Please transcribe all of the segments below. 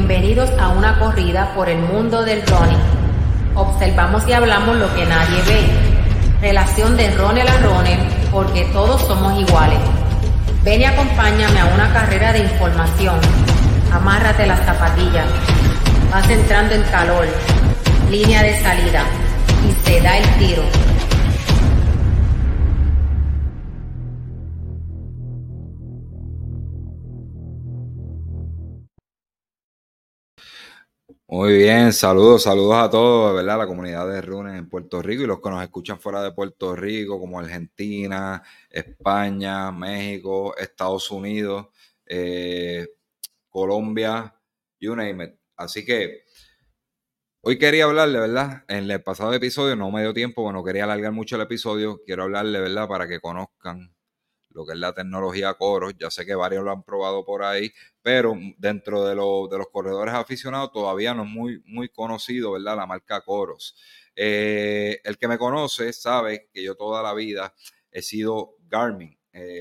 Bienvenidos a una corrida por el mundo del running. Observamos y hablamos lo que nadie ve. Relación de runner a runner, porque todos somos iguales. Ven y acompáñame a una carrera de información. Amárrate las zapatillas. Vas entrando en calor. Línea de salida. Y se da el tiro. Muy bien, saludos a todos, ¿verdad? La comunidad de runners en Puerto Rico y los que nos escuchan fuera de Puerto Rico, como Argentina, España, México, Estados Unidos, Colombia, you name it. Así que hoy quería hablarle, ¿verdad? En el pasado episodio no me dio tiempo, bueno, quería alargar mucho el episodio. Quiero hablarle, ¿verdad? Para que conozcan lo que es la tecnología Coros. Ya sé que varios lo han probado por ahí, pero dentro de los corredores aficionados todavía no es muy conocido, ¿verdad? La marca Coros. El que me conoce sabe que yo toda la vida he sido Garmin,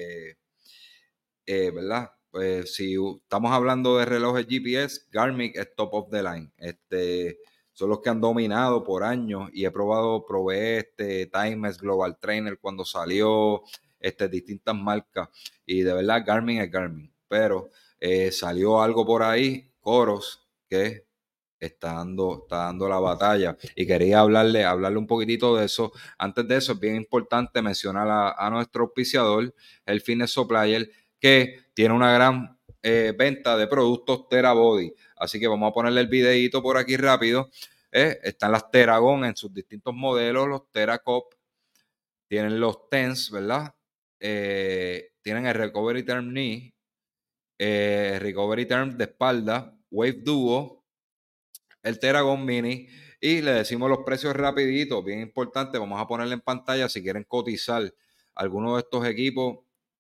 ¿verdad? Pues si estamos hablando de relojes GPS, Garmin es top of the line. Son los que han dominado por años y probé Timex Global Trainer cuando salió, distintas marcas, y de verdad Garmin es Garmin, pero salió algo por ahí, Coros, que está dando la batalla, y quería hablarle un poquitito de eso. Antes de eso es bien importante mencionar a nuestro auspiciador, el Fitness Supplier, que tiene una gran venta de productos TheraBody. Así que vamos a ponerle el videito por aquí rápido. Están las Theragun en sus distintos modelos, los TheraCop, tienen los TENS, ¿verdad? Tienen el Recovery Term Knee, Recovery Term de espalda, Wave Duo, el Theragun Mini, y le decimos los precios rapidito, bien importante. Vamos a ponerle en pantalla si quieren cotizar alguno de estos equipos.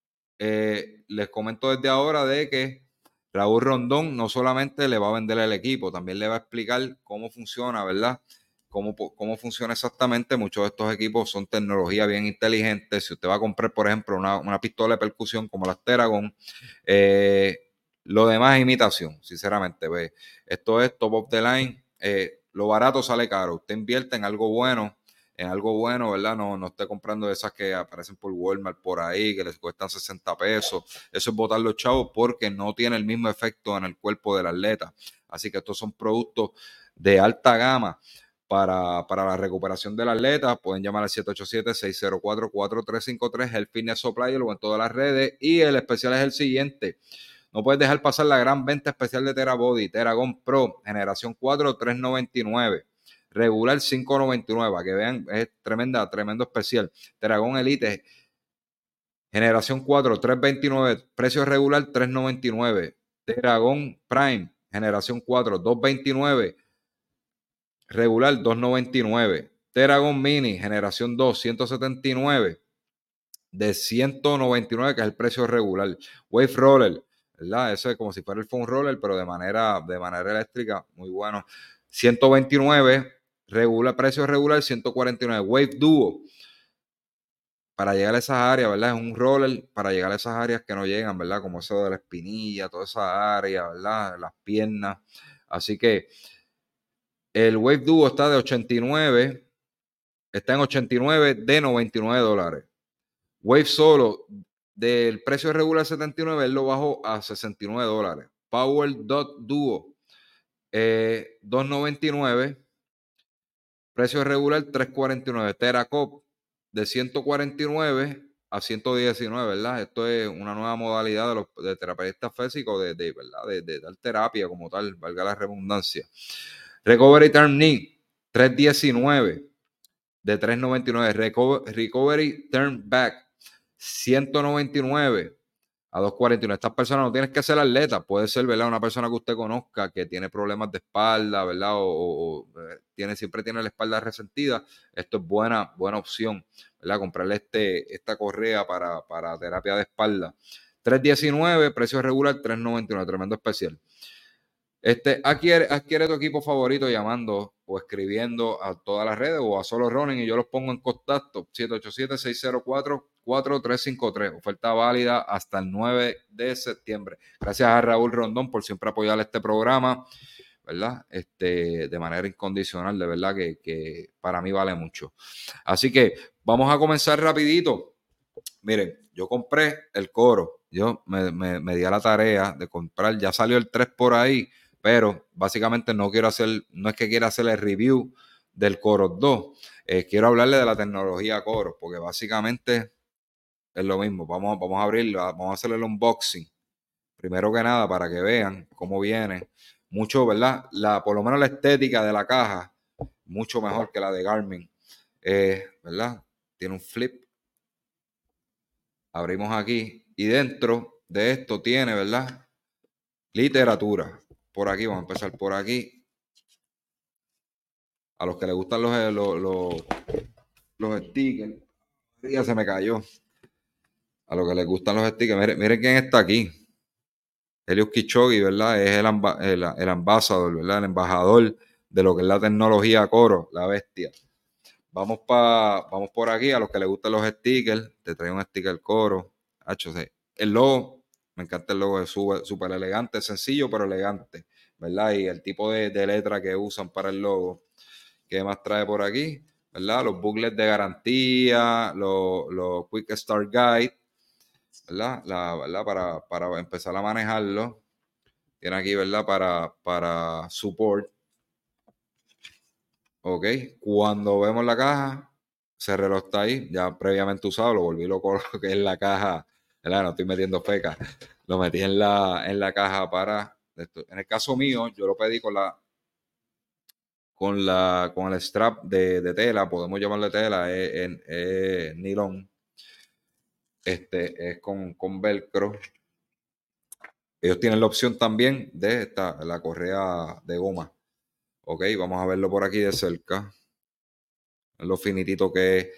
Les comento desde ahora de que Raúl Rondón no solamente le va a vender el equipo, también le va a explicar cómo funciona, ¿verdad? Cómo funciona exactamente. Muchos de estos equipos son tecnología bien inteligente. Si usted va a comprar, por ejemplo, una pistola de percusión como las Theragun, lo demás es imitación, sinceramente. Ve. Esto es top of the line. Lo barato sale caro. Usted invierte en algo bueno, ¿verdad? No esté comprando esas que aparecen por Walmart por ahí, que les cuestan 60 pesos. Eso es botar los chavos porque no tiene el mismo efecto en el cuerpo del atleta. Así que estos son productos de alta gama para la recuperación del atleta. Pueden llamar al 787-604-4353, el Fitness Supplier, o en todas las redes. Y el especial es el siguiente. No puedes dejar pasar la gran venta especial de TheraBody, Theragun Pro, generación 4, $399. Regular $599, para que vean, es tremendo especial. Theragun Elite, generación 4, $329, precio regular $399. Theragun Prime, generación 4, $229, regular $299. Theragun Mini, generación 2, $179, de $199, que es el precio regular. Wave Roller, ¿verdad? Ese es como si fuera el foam roller, pero de manera eléctrica, muy bueno. $129, precio regular $149. Wave Duo, para llegar a esas áreas, ¿verdad? Es un roller para llegar a esas áreas que no llegan, ¿verdad? Como eso de la espinilla, toda esa área, ¿verdad? Las piernas. Así que el Wave Duo está en 89 de $99. Wave Solo, del precio regular 79, él lo bajó a $69. Power Dot Duo, $299, precio regular $349. Teracop, de 149 a 119, ¿verdad? Esto es una nueva modalidad de terapeutas físicos, ¿verdad? De dar terapia como tal, valga la redundancia. Recovery Term Knee, $319, de $399. Recovery Turn Back, $199 a $249. Estas personas no tienes que ser atleta, puede ser, ¿verdad? Una persona que usted conozca que tiene problemas de espalda, ¿verdad? Siempre tiene la espalda resentida. Esto es buena opción, ¿verdad? Comprarle esta correa para terapia de espalda. $319, precio regular $399, tremendo especial. Adquiere tu equipo favorito llamando o escribiendo a todas las redes o a Solo Running y yo los pongo en contacto. 787-604-4353. Oferta válida hasta el 9 de septiembre. Gracias a Raúl Rondón por siempre apoyar este programa, ¿verdad? De manera incondicional, de verdad que para mí vale mucho. Así que vamos a comenzar rapidito. Miren, yo compré el coro, yo me di a la tarea de comprar, ya salió el 3 por ahí, pero básicamente no es que quiera hacer el review del Coro 2, quiero hablarle de la tecnología Coro, porque básicamente es lo mismo. Vamos a abrirlo, vamos a hacerle el unboxing, primero que nada, para que vean cómo viene. Mucho, ¿verdad? Por lo menos la estética de la caja, mucho mejor que la de Garmin, ¿verdad? Tiene un flip. Abrimos aquí y dentro de esto tiene, ¿verdad? Literatura. Por aquí, vamos a empezar por aquí. A los que les gustan los stickers. Ya se me cayó. A los que les gustan los stickers. Miren quién está aquí. Eliud Kipchoge, ¿verdad? Es el embajador, ¿verdad? El embajador de lo que es la tecnología Coro, la bestia. Vamos por aquí. A los que les gustan los stickers, te traigo un sticker Coro. HC. El logo, me encanta el logo, es súper elegante, sencillo pero elegante, ¿verdad? Y el tipo de letra que usan para el logo. ¿Qué más trae por aquí? ¿Verdad? Los booklets de garantía, los Quick Start Guide, ¿verdad? ¿Verdad? Para empezar a manejarlo. Tiene aquí, ¿verdad? Para support. Ok. Cuando vemos la caja, ese reloj está ahí, ya previamente usado, lo volví loco lo que es la caja, ¿verdad? No estoy metiendo feca. Lo metí en la caja para esto. En el caso mío, yo lo pedí con el strap de tela, podemos llamarle tela, es nylon. Es con velcro. Ellos tienen la opción también de la correa de goma. Ok, vamos a verlo por aquí de cerca. Lo finitito que es.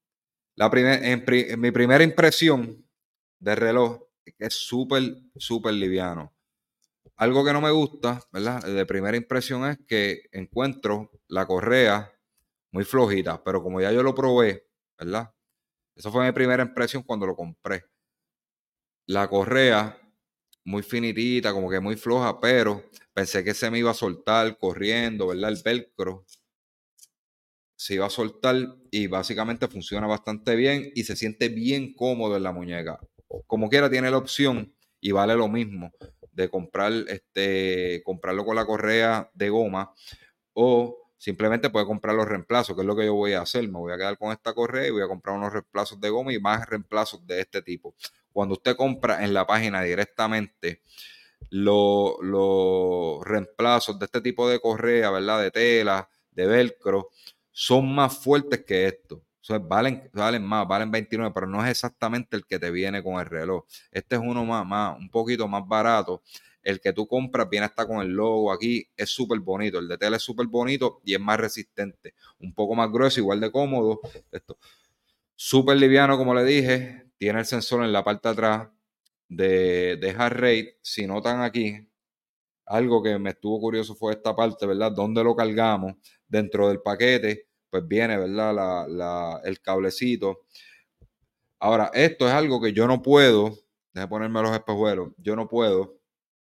En mi primera impresión del reloj es que es súper liviano. Algo que no me gusta, ¿verdad? De primera impresión es que encuentro la correa muy flojita, pero como ya yo lo probé, ¿verdad? Esa fue mi primera impresión cuando lo compré. La correa muy finitita, como que muy floja, pero pensé que se me iba a soltar corriendo, ¿verdad? El velcro se iba a soltar y básicamente funciona bastante bien y se siente bien cómodo en la muñeca. Como quiera tiene la opción y vale lo mismo de comprarlo con la correa de goma o simplemente puede comprar los reemplazos, que es lo que yo voy a hacer. Me voy a quedar con esta correa y voy a comprar unos reemplazos de goma y más reemplazos de este tipo. Cuando usted compra en la página directamente los reemplazos de este tipo de correa, ¿verdad? De tela, de velcro, son más fuertes que esto. O sea, valen más, valen 29, pero no es exactamente el que te viene con el reloj. Este es uno un poquito más barato. El que tú compras viene hasta con el logo aquí, es súper bonito. El de tela es súper bonito y es más resistente. Un poco más grueso, igual de cómodo. Esto, súper liviano, como le dije. Tiene el sensor en la parte de atrás de heart rate. Si notan aquí, algo que me estuvo curioso fue esta parte, ¿verdad? ¿Dónde lo cargamos? Dentro del paquete, pues viene, ¿verdad? El cablecito. Ahora, esto es algo que yo no puedo, déjame ponerme los espejuelos, yo no puedo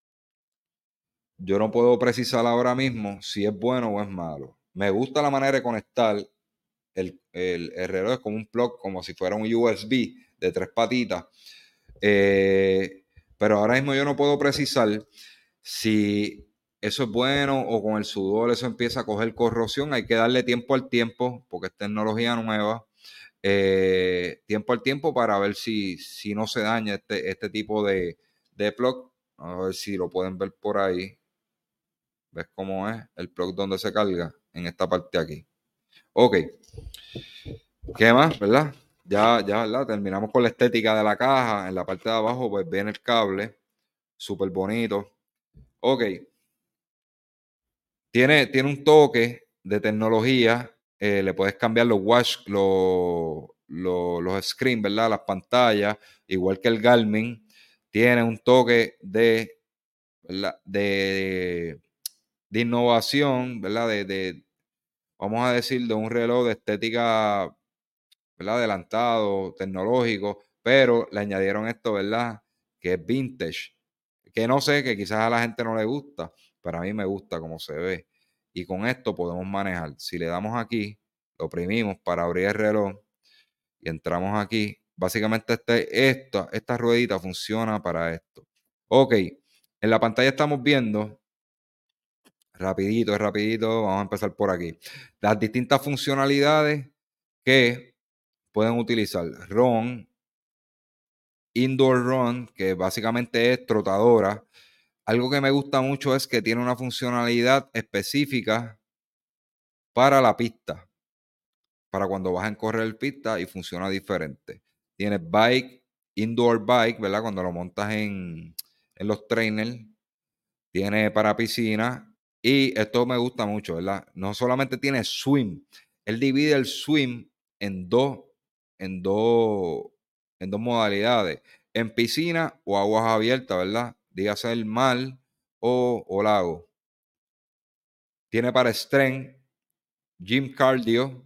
precisar ahora mismo si es bueno o es malo. Me gusta la manera de conectar el reloj, es como un plug, como si fuera un USB de 3 patitas. Pero ahora mismo yo no puedo precisar si eso es bueno o con el sudor eso empieza a coger corrosión. Hay que darle tiempo al tiempo porque es tecnología nueva. Tiempo al tiempo para ver si no se daña este tipo de plug. A ver si lo pueden ver por ahí. ¿Ves cómo es el plug donde se carga? En esta parte aquí. Ok. ¿Qué más, verdad? Ya, ¿verdad? Terminamos con la estética de la caja. En la parte de abajo, pues viene el cable. Súper bonito. Ok. Tiene un toque de tecnología. Le puedes cambiar los screens, ¿verdad? Las pantallas. Igual que el Garmin. Tiene un toque ¿verdad? De innovación, ¿verdad? vamos a decir, de un reloj de estética, ¿verdad? Adelantado, tecnológico, pero le añadieron esto, ¿verdad? Que es vintage, que no sé, que quizás a la gente no le gusta, pero a mí me gusta como se ve. Y con esto podemos manejar. Si le damos aquí, lo oprimimos para abrir el reloj y entramos aquí, básicamente esta ruedita funciona para esto. Ok, en la pantalla estamos viendo, rapidito, vamos a empezar por aquí, las distintas funcionalidades que pueden utilizar. Run, Indoor Run, que básicamente es trotadora. Algo que me gusta mucho es que tiene una funcionalidad específica para la pista, para cuando vas a correr pista y funciona diferente. Tiene bike, indoor bike, ¿verdad? Cuando lo montas en los trainers. Tiene para piscina y esto me gusta mucho, ¿verdad? No solamente tiene swim, él divide el swim en dos, en dos, en dos modalidades, en piscina o aguas abiertas, ¿verdad? Dígase el mar o lago. Tiene para strength, gym cardio,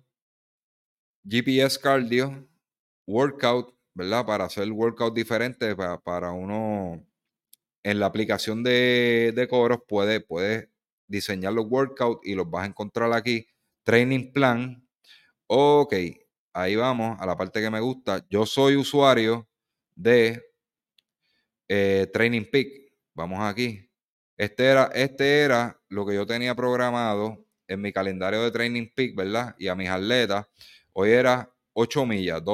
GPS cardio, workout, ¿verdad? Para hacer workout diferente para uno en la aplicación de Coros puedes diseñar los workouts y los vas a encontrar aquí. Training plan. Ok, ahí vamos a la parte que me gusta. Yo soy usuario de Training Peak. Vamos aquí. Este era lo que yo tenía programado en mi calendario de Training Peak, ¿verdad? Y a mis atletas. Hoy era 8 millas,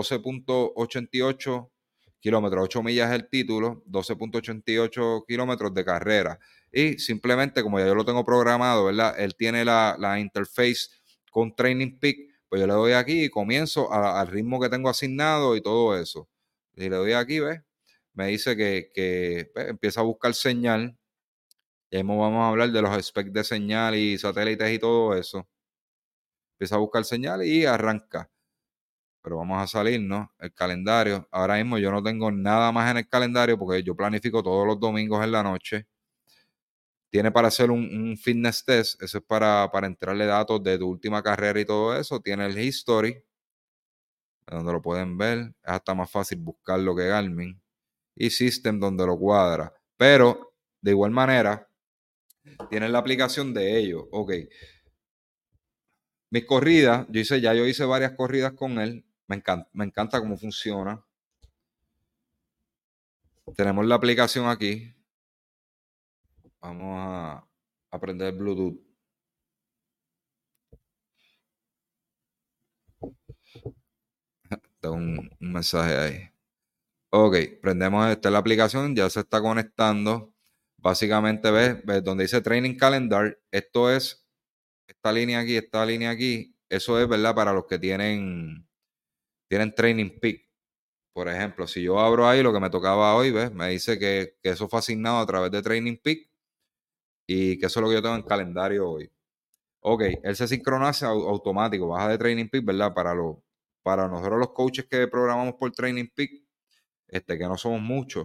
12.88 kilómetros. 8 millas es el título, 12.88 kilómetros de carrera. Y simplemente, como ya yo lo tengo programado, ¿verdad? Él tiene la interface con Training Peak. Pues yo le doy aquí y comienzo al ritmo que tengo asignado y todo eso. Y le doy aquí, ¿ves? Me dice que pues, empieza a buscar señal. Ya mismo vamos a hablar de los specs de señal y satélites y todo eso. Empieza a buscar señal y arranca. Pero vamos a salir, ¿no? El calendario. Ahora mismo yo no tengo nada más en el calendario porque yo planifico todos los domingos en la noche. Tiene para hacer un fitness test. Eso es para entrarle datos de tu última carrera y todo eso. Tiene el history, donde lo pueden ver. Es hasta más fácil buscarlo que Garmin. Y system, donde lo cuadra. Pero, de igual manera, tienen la aplicación de ellos. Ok. Mis corridas, yo hice varias corridas con él. Me encanta cómo funciona. Tenemos la aplicación aquí. Vamos a aprender Bluetooth. Tengo un mensaje ahí. Ok, prendemos la aplicación, ya se está conectando. Básicamente ves donde dice Training Calendar. Esto es esta línea aquí. Eso es, ¿verdad? Para los que tienen Training Peak. Por ejemplo, si yo abro ahí lo que me tocaba hoy, ¿ves? Me dice que eso fue asignado a través de Training Peak y que eso es lo que yo tengo en calendario hoy. Ok, él se sincroniza automático, baja de Training Peak, ¿verdad? Para nosotros los coaches que programamos por Training Peak, que no somos muchos,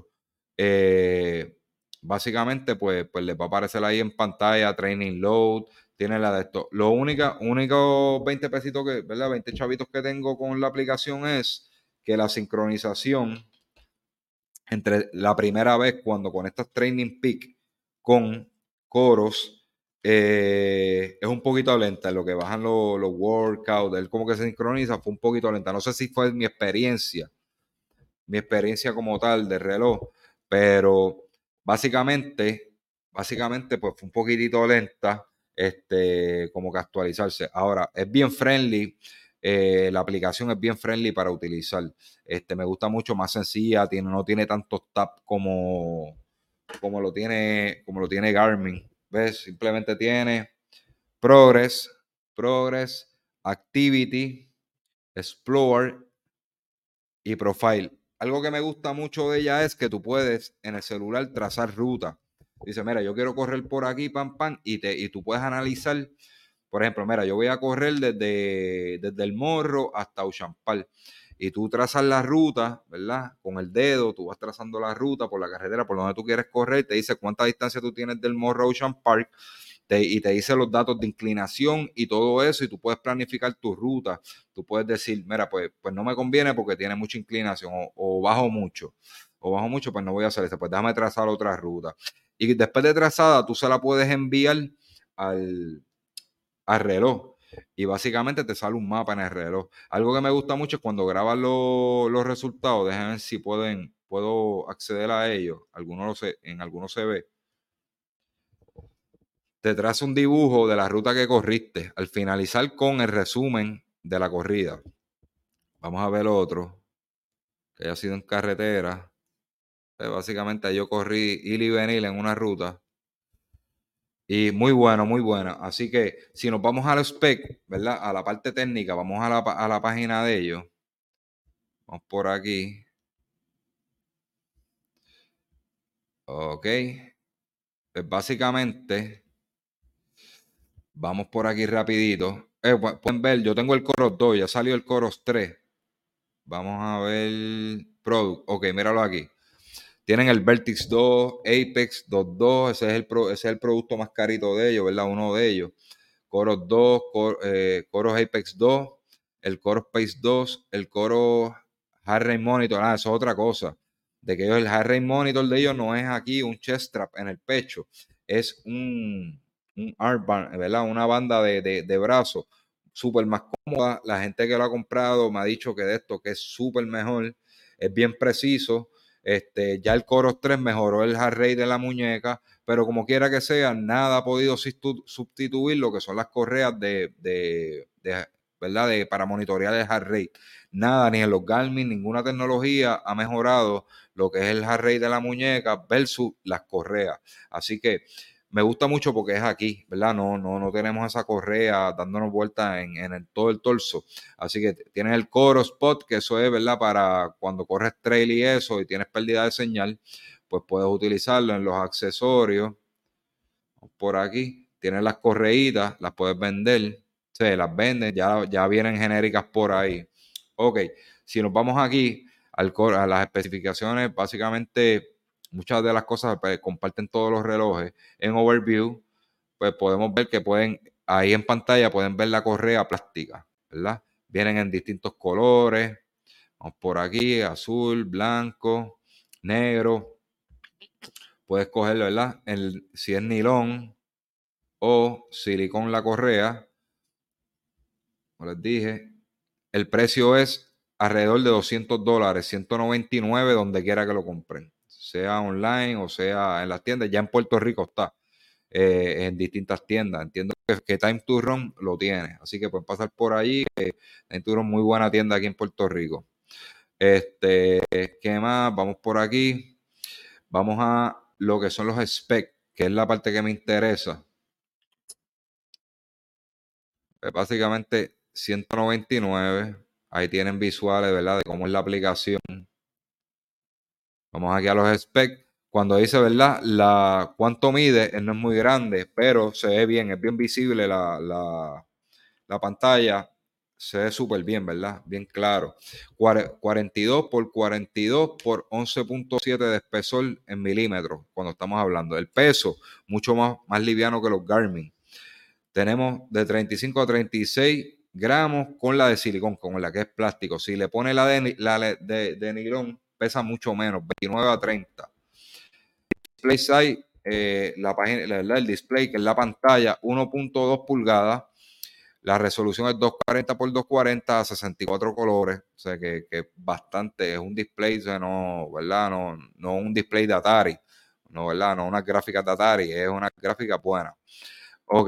básicamente pues les va a aparecer ahí en pantalla Training Load, tiene la de esto. Lo único 20 pesitos que, ¿verdad? 20 chavitos que tengo con la aplicación es que la sincronización entre la primera vez cuando conectas Training Peak con Coros es un poquito lenta en lo que bajan los workouts, él como que se sincroniza, fue un poquito lenta. No sé si fue mi experiencia como tal de reloj, pero básicamente pues fue un poquitito lenta, como que actualizarse. Ahora, es bien friendly, la aplicación es bien friendly para utilizar. Me gusta mucho, más sencilla, no tiene tantos tabs como lo tiene Garmin. ¿Ves? Simplemente tiene Progress, Activity, Explore y Profile. Algo que me gusta mucho de ella es que tú puedes en el celular trazar ruta. Dice, mira, yo quiero correr por aquí, pam, pam, y tú puedes analizar, por ejemplo, mira, yo voy a correr desde el Morro hasta Uchampal. Y tú trazas la ruta, ¿verdad? Con el dedo, tú vas trazando la ruta por la carretera, por donde tú quieres correr, te dice cuánta distancia tú tienes del Morro a Ocean Park. y te dice los datos de inclinación y todo eso, y tú puedes planificar tu ruta. Tú puedes decir, mira, pues no me conviene porque tiene mucha inclinación, o bajo mucho, pues no voy a hacer esto, pues déjame trazar otra ruta. Y después de trazada, tú se la puedes enviar al reloj. Y básicamente te sale un mapa en el reloj. Algo que me gusta mucho es cuando grabas los resultados. Déjenme ver si puedo acceder a ellos. En algunos se ve. Te traza un dibujo de la ruta que corriste. Al finalizar con el resumen de la corrida. Vamos a ver otro. Que haya sido en carretera. Básicamente yo corrí ir y venir en una ruta. Y muy bueno, muy buena. Así que si nos vamos al spec, ¿verdad? A la parte técnica, vamos a la página de ellos. Vamos por aquí. Ok. Pues básicamente, vamos por aquí rapidito. Pueden ver, yo tengo el Coros 2, ya salió el Coros 3. Vamos a ver Product. Ok, míralo aquí. Tienen el Vertix 2, Apex 2.2, ese es el producto más carito de ellos, ¿verdad? Uno de ellos. Coros 2, Coros Apex 2, el Coros Pace 2, el Coros Heart Rate Monitor. Eso es otra cosa. De que el Heart Rate Monitor de ellos no es aquí un chest strap en el pecho, es un armband, ¿verdad? Una banda de brazos súper más cómoda. La gente que lo ha comprado me ha dicho que de esto que es súper mejor, es bien preciso. Ya el Coros 3 mejoró el heart rate de la muñeca, pero como quiera que sea, nada ha podido sustituir lo que son las correas ¿verdad? Para monitorear el heart rate. Nada, ni en los Garmin, ninguna tecnología ha mejorado lo que es el heart rate de la muñeca versus las correas. Así que me gusta mucho porque es aquí, ¿verdad? No tenemos esa correa dándonos vueltas en todo el torso. Así que tienes el Coro Spot, que eso es, ¿verdad? Para cuando corres trail y eso y tienes pérdida de señal, pues puedes utilizarlo en los accesorios. Por aquí tienes las correitas, las puedes vender, se las venden, ya vienen genéricas por ahí. Ok, si nos vamos aquí a las especificaciones, básicamente muchas de las cosas pues, comparten todos los relojes. En Overview, pues podemos ver que ahí en pantalla pueden ver la correa plástica, ¿verdad? Vienen en distintos colores. Vamos por aquí, azul, blanco, negro. Puedes cogerlo, ¿verdad? Si es nilón o silicón la correa, como les dije, el precio es alrededor de $200, 199 donde quiera que lo compren, sea online o sea en las tiendas. Ya en Puerto Rico está en distintas tiendas. Entiendo que Time to Run lo tiene, así que pueden pasar por allí. Time to Run, muy buena tienda aquí en Puerto Rico. ¿Qué más? Vamos por aquí. Vamos a lo que son los specs, que es la parte que me interesa. Básicamente 199. Ahí tienen visuales, ¿verdad? De cómo es la aplicación. Vamos aquí a los specs. Cuando dice, ¿verdad? Cuánto mide, no es muy grande, pero se ve bien, es bien visible la pantalla. Se ve súper bien, ¿verdad? Bien claro. 42 por 42 por 11.7 de espesor en milímetros, cuando estamos hablando. El peso, mucho más liviano que los Garmin. Tenemos de 35 a 36 gramos con la de silicón, con la que es plástico. Si le pone la de nilón, pesa mucho menos, 29 a 30. Display size, la página, el display, que es la pantalla, 1.2 pulgadas. La resolución es 240 por 240 a 64 colores. O sea que bastante, es un display, o sea, no, ¿verdad? No un display de Atari. No, ¿verdad? No unas gráficas de Atari, es una gráfica buena. Ok.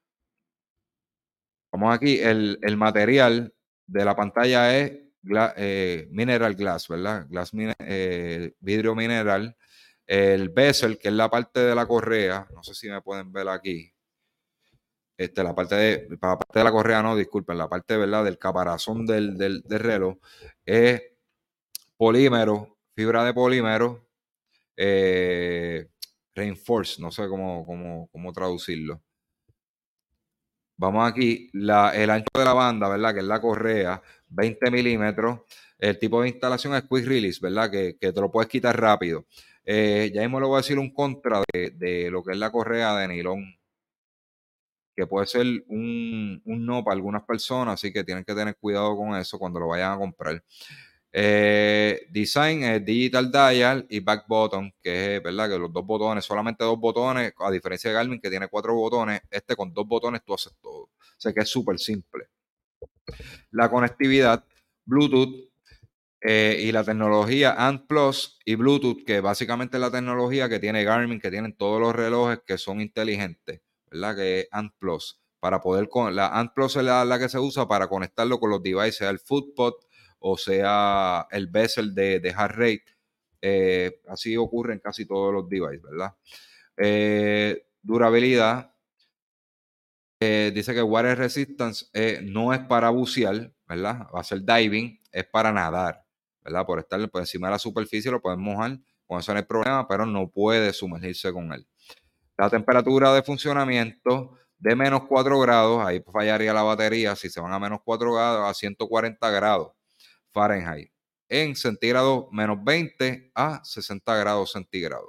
Vamos aquí, el material de la pantalla es mineral glass, ¿verdad? Vidrio mineral. El bezel, que es la parte de la correa, no sé si me pueden ver aquí. La parte de la correa, no, disculpen, la parte, ¿verdad? Del caparazón del reloj es polímero, fibra de polímero, reinforced, no sé cómo traducirlo. Vamos aquí, el ancho de la banda, ¿verdad? Que es la correa, 20 milímetros. El tipo de instalación es quick release, ¿verdad? Que te lo puedes quitar rápido. Ya mismo le voy a decir un contra de lo que es la correa de nylon. que puede ser un no para algunas personas, así que tienen que tener cuidado con eso cuando lo vayan a comprar. Design es Digital Dial y Back Button, que es verdad que los dos botones, solamente dos botones, a diferencia de Garmin que tiene 4 botones, este con 2 botones tú haces todo. O sea que es súper simple. La conectividad, Bluetooth, y la tecnología ANT Plus y Bluetooth, que básicamente es la tecnología que tiene Garmin, que tienen todos los relojes que son inteligentes, ¿verdad? Que es ANT Plus. Para poder la ANT Plus es la que se usa para conectarlo con los devices, sea el Footpod o sea el bezel de heart rate. Así ocurre en casi todos los devices, ¿verdad? Durabilidad. Dice que Water Resistance no es para bucear, ¿verdad? Va a ser diving, es para nadar, ¿verdad? Por estar por encima de la superficie lo pueden mojar, con eso no hay problema, pero no puede sumergirse con él. La temperatura de funcionamiento de menos 4 grados, ahí fallaría la batería si se van a menos 4 grados a 140 grados Fahrenheit. En centígrados, menos 20 a 60 grados centígrados.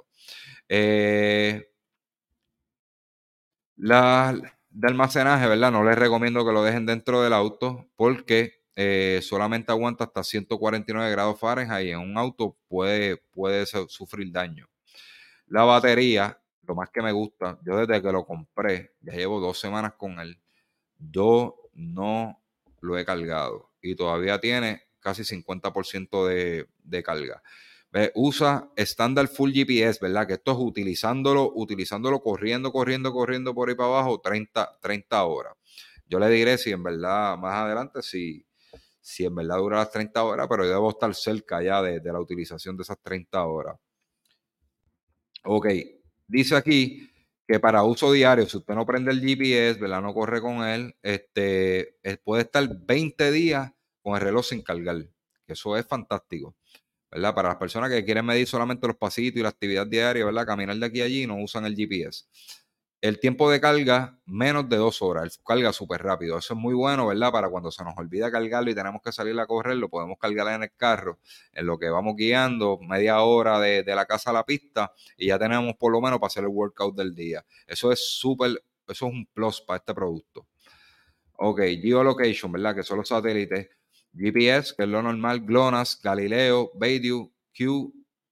De almacenaje, ¿verdad? No les recomiendo que lo dejen dentro del auto porque solamente aguanta hasta 149 grados Fahrenheit y en un auto puede sufrir daño. La batería, lo más que me gusta, yo desde que lo compré, ya llevo 2 semanas con él, yo no lo he cargado y todavía tiene casi 50% de carga. Usa estándar full GPS, ¿verdad? Que esto es utilizándolo corriendo por ahí para abajo 30 horas. Yo le diré si en verdad, más adelante, si en verdad dura las 30 horas, pero yo debo estar cerca ya de la utilización de esas 30 horas. Ok, dice aquí que para uso diario, si usted no prende el GPS, ¿verdad? No corre con él, puede estar 20 días con el reloj sin cargar, que eso es fantástico, ¿verdad? Para las personas que quieren medir solamente los pasitos y la actividad diaria, ¿verdad? Caminar de aquí a allí, no usan el GPS. El tiempo de carga, menos de 2 horas. Carga súper rápido. Eso es muy bueno, ¿verdad? Para cuando se nos olvida cargarlo y tenemos que salir a correr, lo podemos cargar en el carro, en lo que vamos guiando, media hora de la casa a la pista, y ya tenemos por lo menos para hacer el workout del día. Eso es súper, eso es un plus para este producto. Ok, geolocation, ¿verdad? Que son los satélites. GPS, que es lo normal. GLONASS, Galileo, Beidou, Q,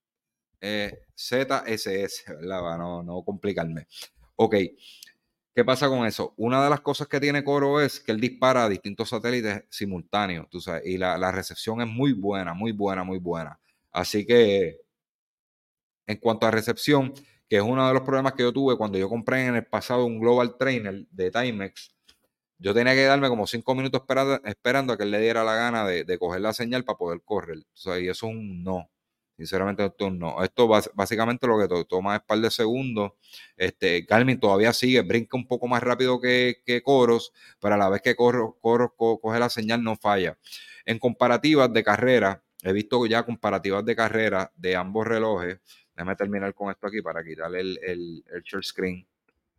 ZSS, ¿verdad? Para no complicarme. Ok, ¿qué pasa con eso? Una de las cosas que tiene Coro es que él dispara a distintos satélites simultáneos, tú sabes, y la recepción es muy buena, muy buena, muy buena. Así que, en cuanto a recepción, que es uno de los problemas que yo tuve cuando yo compré en el pasado un Global Trainer de Timex, yo tenía que darme como 5 minutos esperando a que él le diera la gana de coger la señal para poder correr. O sea, y eso es un no. Sinceramente, esto es un no. Esto básicamente lo que toma es un par de segundos. Garmin todavía sigue, brinca un poco más rápido que Coros, pero a la vez que Coros coge la señal no falla. En comparativas de carrera, he visto ya comparativas de carrera de ambos relojes. Déjame terminar con esto aquí para quitarle el share screen.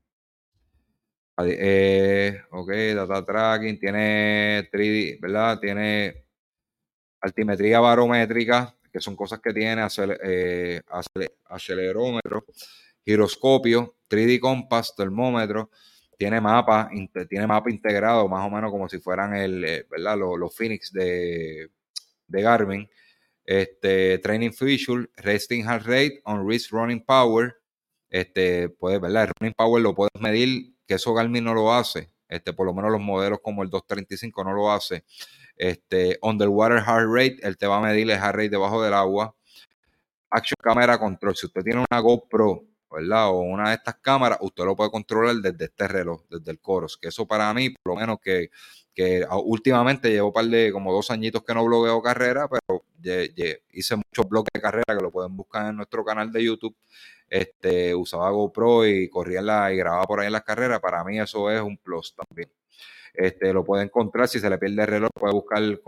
Ok, data tracking, tiene 3D, ¿verdad? Tiene altimetría barométrica, que son cosas que tiene, acelerómetro, giroscopio, 3D compass, termómetro, tiene mapa integrado, más o menos como si fueran ¿verdad? Los Phoenix de Garmin. Training feature, resting heart rate on wrist running power. Puedes, ¿verdad? El running power lo puedes medir, que eso Garmin no lo hace. Por lo menos los modelos como el 235 no lo hace. Underwater heart rate, él te va a medir el heart rate debajo del agua. Action camera control, si usted tiene una GoPro, ¿verdad? O una de estas cámaras, usted lo puede controlar desde este reloj, desde el Coros, que eso para mí, por lo menos que últimamente llevo como 2 añitos que no blogueo carrera, pero hice muchos blogs de carrera que lo pueden buscar en nuestro canal de YouTube. Usaba GoPro y corría y grababa por ahí en las carreras. Para mí eso es un plus también. Lo puede encontrar, si se le pierde el reloj, puede buscar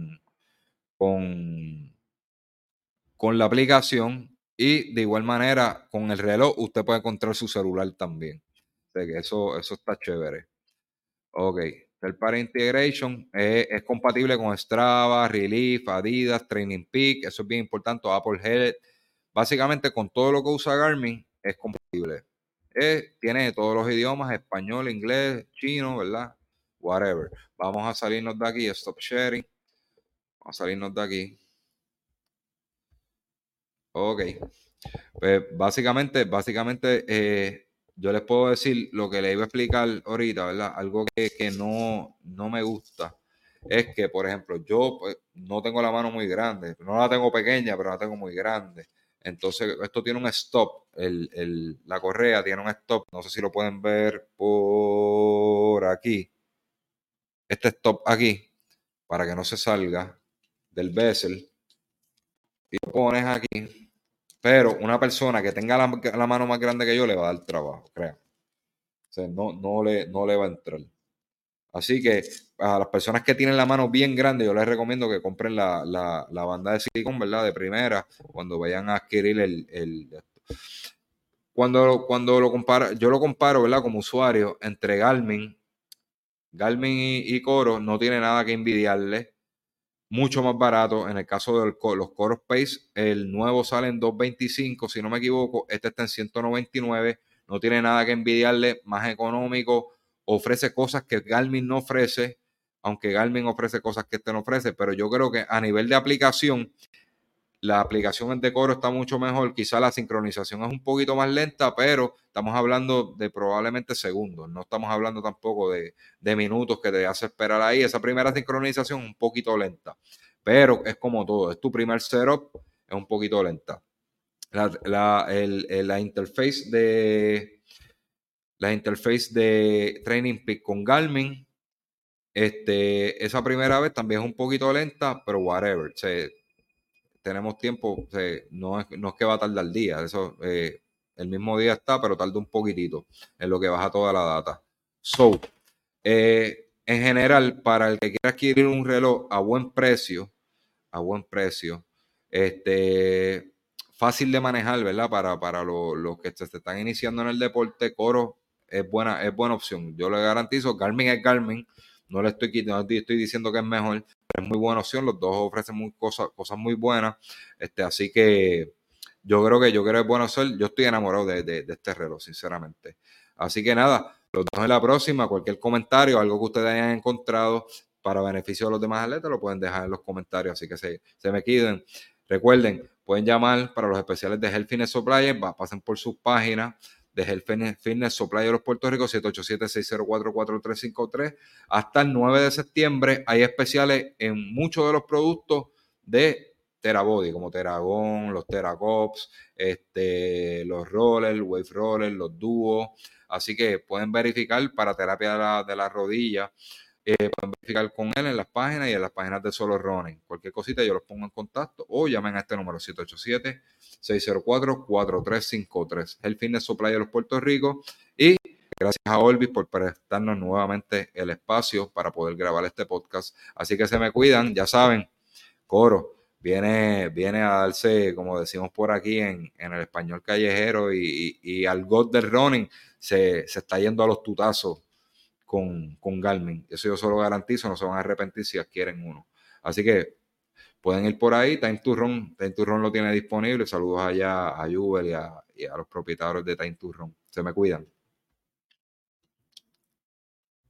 con la aplicación, y de igual manera con el reloj usted puede encontrar su celular también. O sea que eso está chévere. Ok, Third Party Integration es compatible con Strava, Relief, Adidas, Training Peak, eso es bien importante, Apple Health. Básicamente con todo lo que usa Garmin es compatible. Tiene todos los idiomas, español, inglés, chino, ¿verdad? Whatever. Vamos a salirnos de aquí, stop sharing. Vamos a salirnos de aquí. Ok. Pues básicamente yo les puedo decir lo que les iba a explicar ahorita, ¿verdad? Algo que no me gusta es que, por ejemplo, yo pues, no tengo la mano muy grande, no la tengo pequeña, pero la tengo muy grande. Entonces, esto tiene un stop, la correa tiene un stop, no sé si lo pueden ver por aquí, este stop aquí, para que no se salga del bezel, y lo pones aquí. Pero una persona que tenga la mano más grande que yo le va a dar trabajo, crean. O sea, no le va a entrar. Así que a las personas que tienen la mano bien grande, yo les recomiendo que compren la banda de silicón, ¿verdad? De primera, cuando vayan a adquirir cuando lo comparo, yo lo comparo, ¿verdad? Como usuario entre Garmin y Coro, no tiene nada que envidiarle. Mucho más barato. En el caso de los Core Space, el nuevo sale en 225, si no me equivoco. Este está en 199. No tiene nada que envidiarle, más económico. Ofrece cosas que Garmin no ofrece, aunque Garmin ofrece cosas que este no ofrece. Pero yo creo que a nivel de aplicación, la aplicación de Coro está mucho mejor. Quizá la sincronización es un poquito más lenta, pero estamos hablando de probablemente segundos. No estamos hablando tampoco de minutos que te hace esperar ahí. Esa primera sincronización es un poquito lenta, pero es como todo. Es tu primer setup, es un poquito lenta. La interface de Training Peak con Garmin, esa primera vez también es un poquito lenta, pero whatever. Tenemos tiempo, no es que va a tardar día, eso el mismo día está, pero tarda un poquitito en lo que baja toda la data. So, en general, para el que quiera adquirir un reloj a buen precio, fácil de manejar, ¿verdad? Para los que se están iniciando en el deporte, Coro es buena opción. Yo le garantizo, Garmin es Garmin, no estoy diciendo que es mejor, pero es muy buena opción, los dos ofrecen cosas muy buenas, así que yo creo que es bueno hacer, yo estoy enamorado de este reloj, sinceramente. Así que nada, los vemos en la próxima, cualquier comentario, algo que ustedes hayan encontrado para beneficio de los demás atletas, lo pueden dejar en los comentarios, así que se me queden. Recuerden, pueden llamar para los especiales de Health Fitness Supplier, pasen por sus páginas de Health Fitness Supplier de los Puerto Rico, 787-604-4353. Hasta el 9 de septiembre hay especiales en muchos de los productos de Terabody, como Teragon, los Teracops, los rollers, wave rollers, los dúos. Así que pueden verificar para terapia de la rodilla. Pueden verificar con él en las páginas y en las páginas de Solo Running. Cualquier cosita yo los pongo en contacto o llamen a este número 787-604-4353. El Fitness Supply de los Puerto Rico. Y gracias a Orbis por prestarnos nuevamente el espacio para poder grabar este podcast. Así que se me cuidan, ya saben, Coro viene a darse, como decimos por aquí en el español callejero, y al God del running se está yendo a los tutazos con Garmin. Eso yo solo garantizo, no se van a arrepentir si adquieren uno. Así que pueden ir por ahí, Time to Run lo tiene disponible. Saludos allá a Jubel y a los propietarios de Time to Run. Se me cuidan.